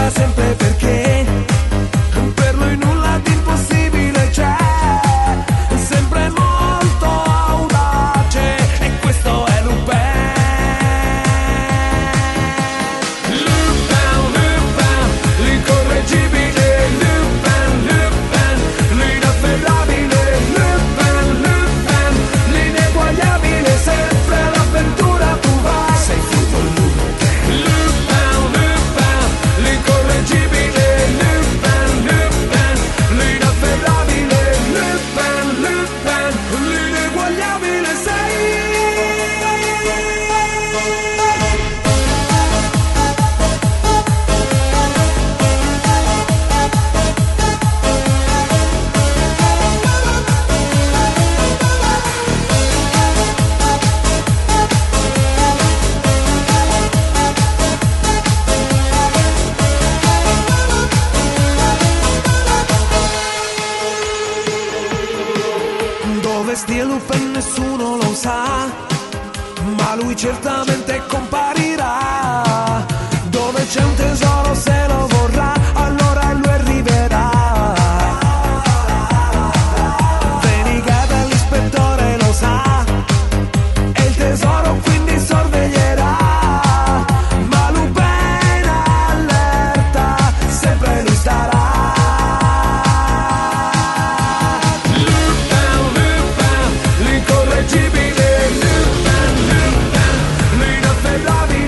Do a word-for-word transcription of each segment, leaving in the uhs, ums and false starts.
cerca sempre perché per lui nulla di impossibile c'è, sempre molto audace, e questo è Lupin. Lupin, Lupin, l'incorreggibile, Lupin, Lupin, l'inafferrabile, Lupin, Lupin, l'ineguagliabile, sempre all'avventura tu vai, sei furbo Lupin. Lupin, Lupin, l'incorreggibile, Lupin, Lupin, l'inafferrabile, Lupin, Lupin, l'ineguagliabile sei. Dove stia Lupin nessuno lo sa, ma lui certamente comparirà. Dove c'è un tesoro se lo vorrà, allora lui arriverà. Venigata l'ispettore lo sa, e il tesoro quindi sorveglierà. Ma Lupin allerta, sempre lui starà. Lupin, Lupin, l'incorreggibile, Lupin, Lupin, l'inafferrabile,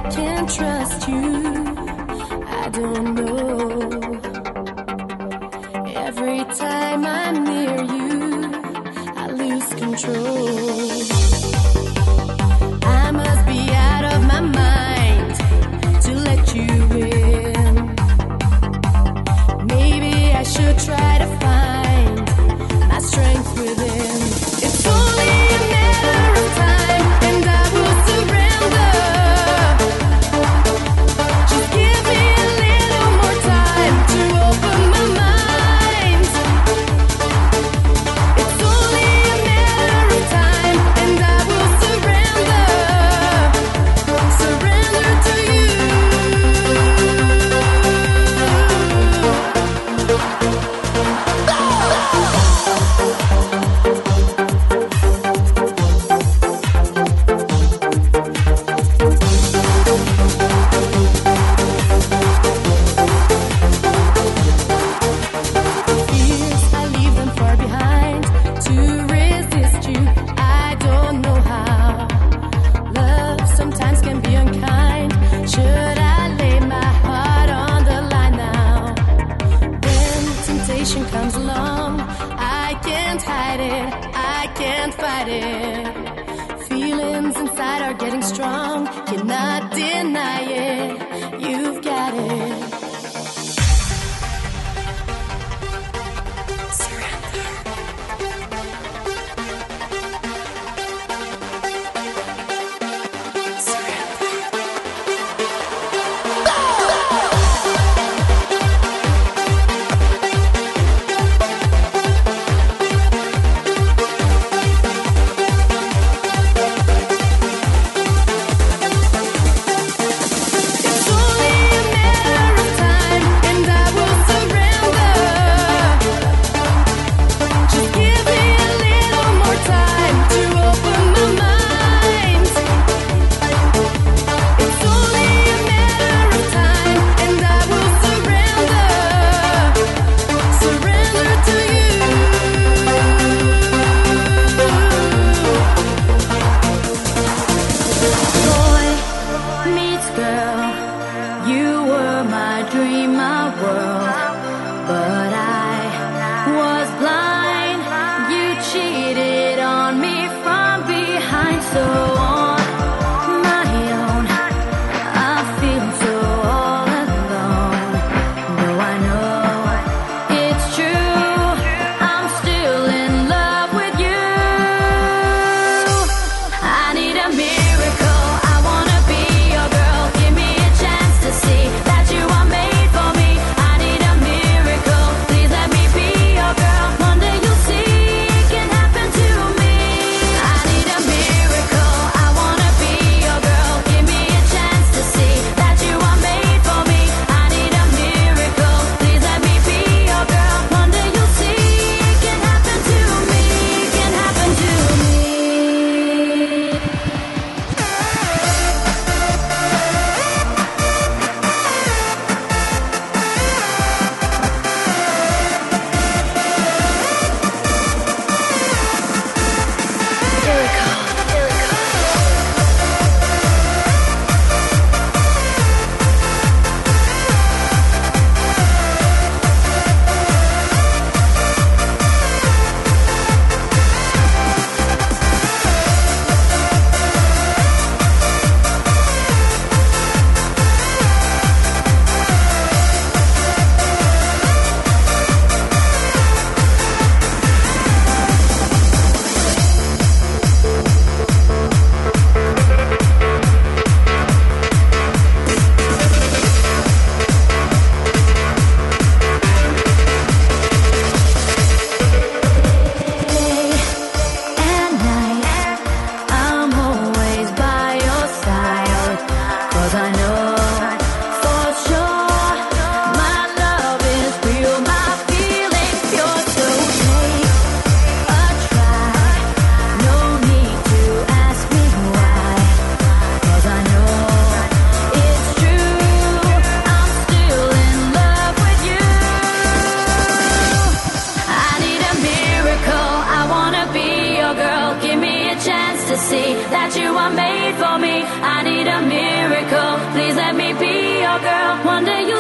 can trust you. I don't know. Every time I'm near you, I lose control. I must be out of my mind to let you in. Maybe I should try to find my strength within. It's only a matter of time, and I will surrender. Just give me a little more time to open my mind. It's only a matter of time, and I will surrender. Surrender to you. Fears, I leave them far behind to resist you. I don't know how. Love sometimes can be unkind. Should I lay my heart on the line now? When temptation comes along, I can't hide it, I can't fight it. Feelings inside are getting strong, cannot deny it. You've got it.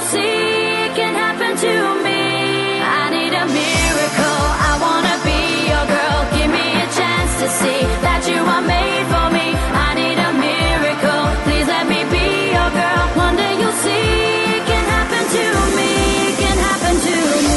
see it can happen to me. I need a miracle, I wanna be your girl. Give me a chance to see that you are made for me. I need a miracle, please let me be your girl. One day you'll see it can happen to me, it can happen to me.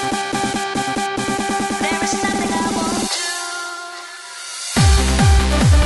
There is nothing I won't do.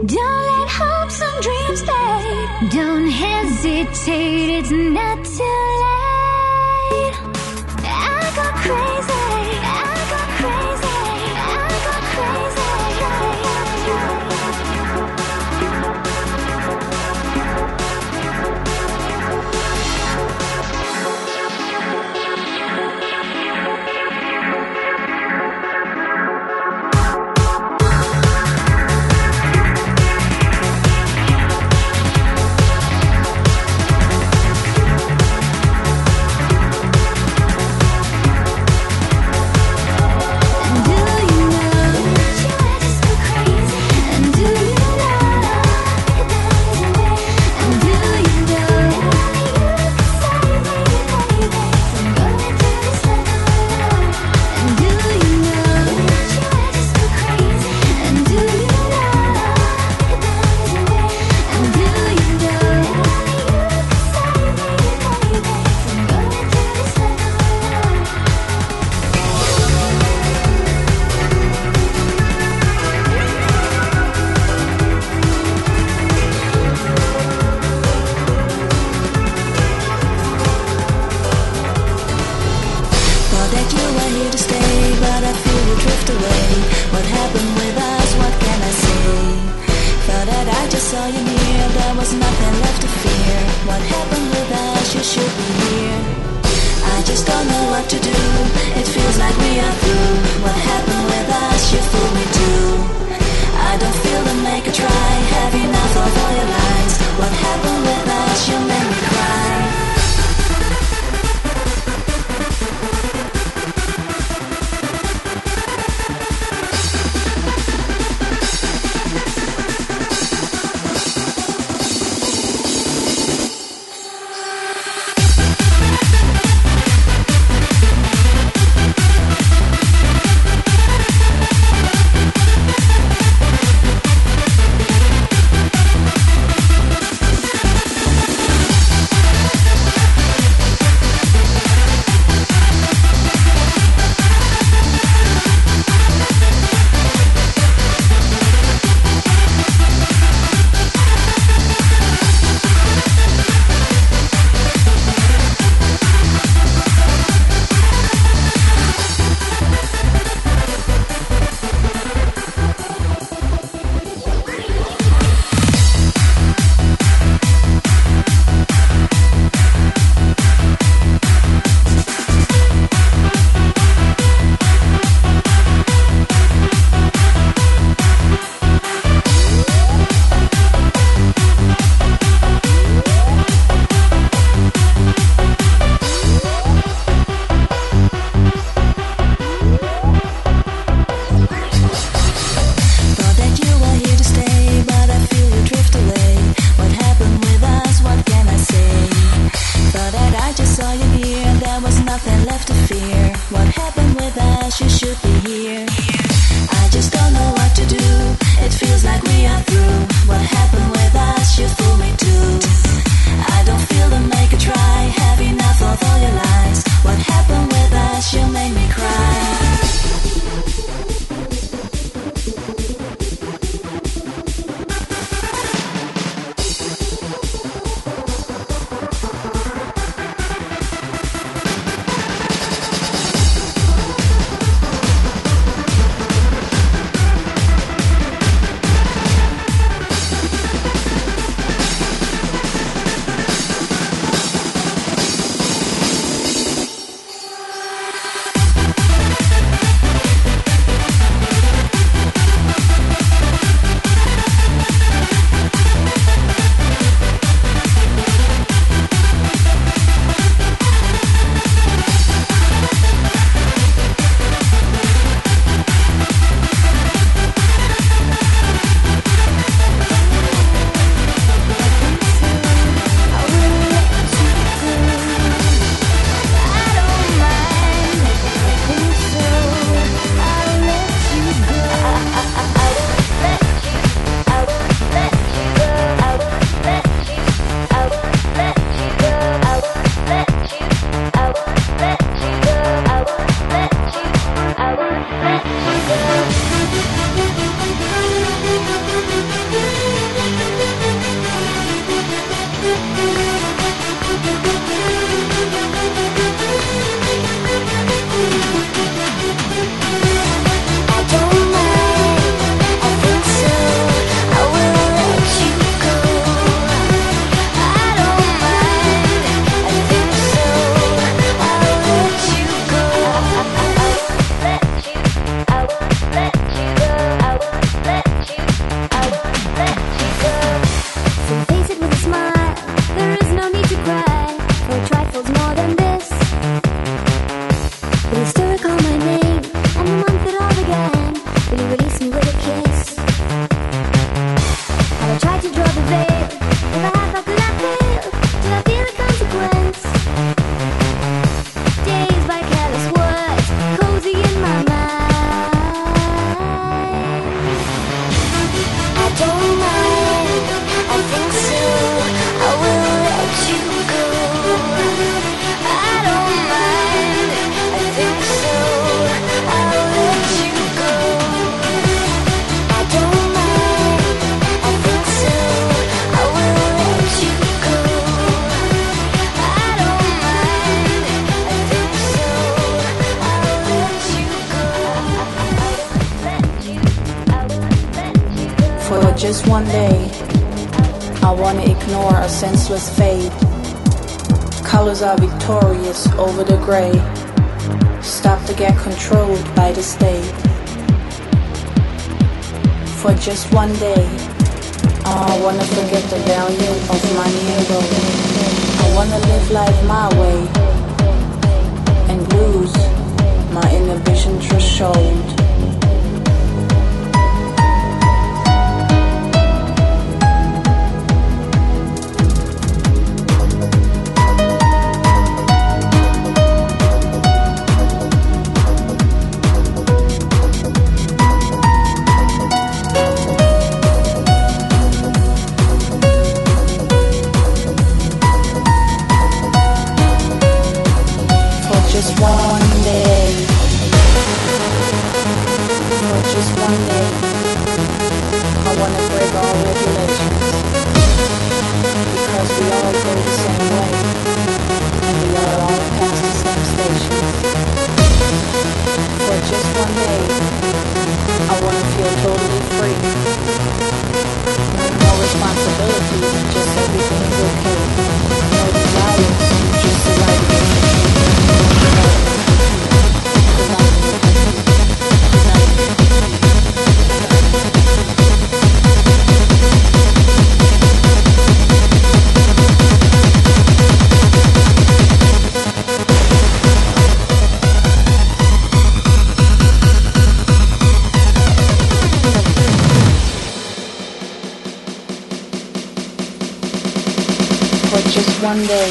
Don't let hopes and dreams fade. Don't hesitate, it's not too late. I go crazy, I go crazy, I go crazy. just one day, I wanna ignore a senseless fade. Colors are victorious over the gray. Stop to get controlled by the state. For just one day, I wanna forget the value of money and gold. I wanna live life my way and lose my inhibition threshold. Just one day, for just one day, I wanna break all regulations, because we all go the same way, and we are all past the same stations. For just one day, I wanna feel totally free, no responsibilities, just everything is okay, no desires, just the right way. For just one day.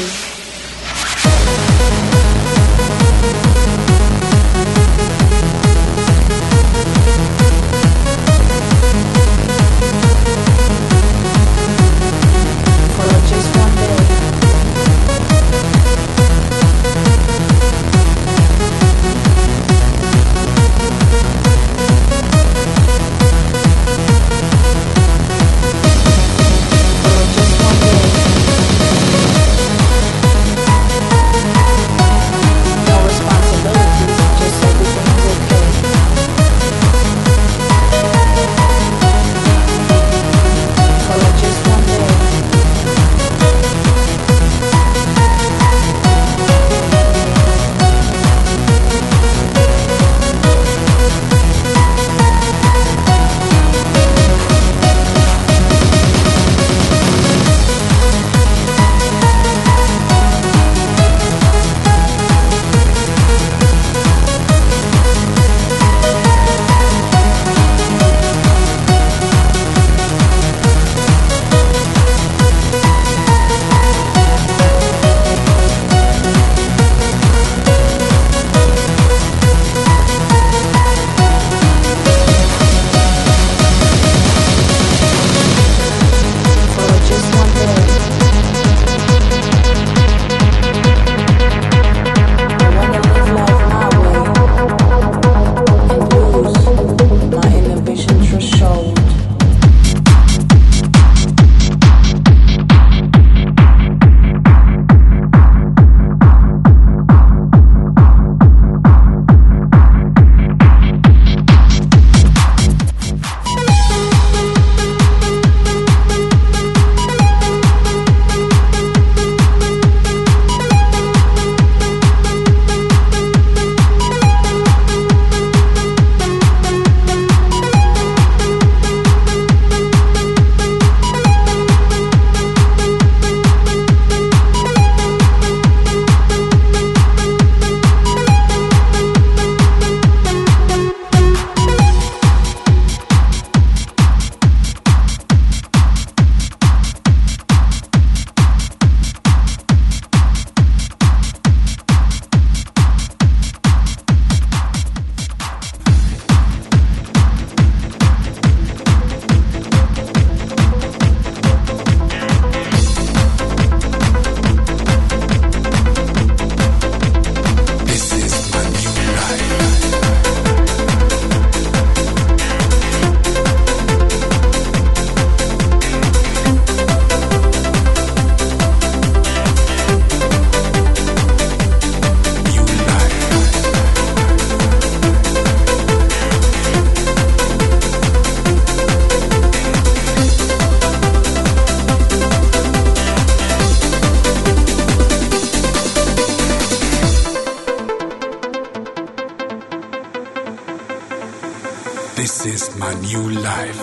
This is my new life.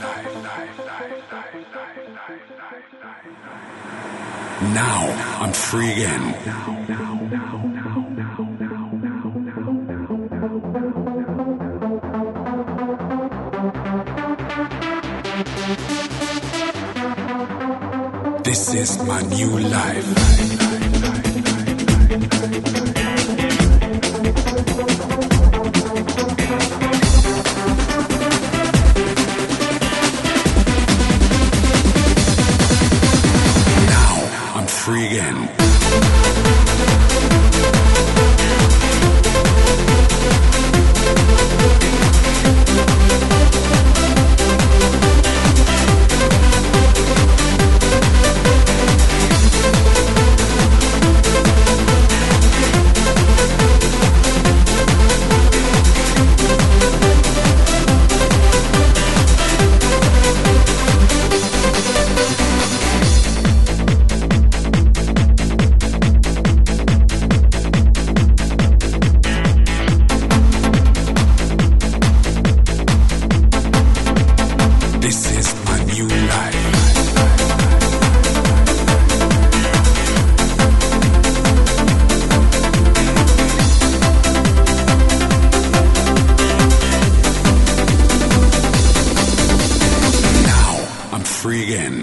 Now I'm free again. This is my new life. Free again. Free again.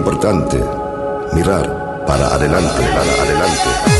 importante mirar para adelante, para adelante.